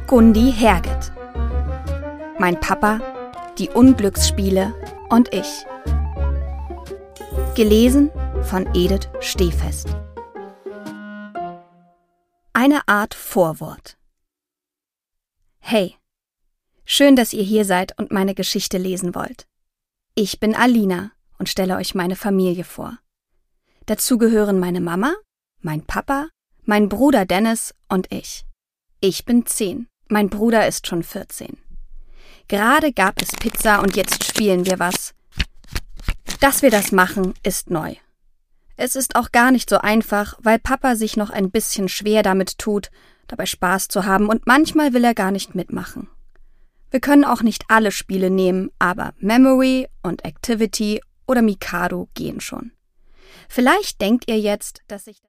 Gundi Herget. Mein Papa, die Unglücksspiele und ich. Gelesen von Edith Stehfest. Eine Art Vorwort. Hey, schön, dass ihr hier seid und meine Geschichte lesen wollt. Ich bin Alina und stelle euch meine Familie vor. Dazu gehören meine Mama, mein Papa, mein Bruder Dennis und ich. Ich bin 10, mein Bruder ist schon 14. Gerade gab es Pizza und jetzt spielen wir was. Dass wir das machen, ist neu. Es ist auch gar nicht so einfach, weil Papa sich noch ein bisschen schwer damit tut, dabei Spaß zu haben und manchmal will er gar nicht mitmachen. Wir können auch nicht alle Spiele nehmen, aber Memory und Activity oder Mikado gehen schon. Vielleicht denkt ihr jetzt, dass ich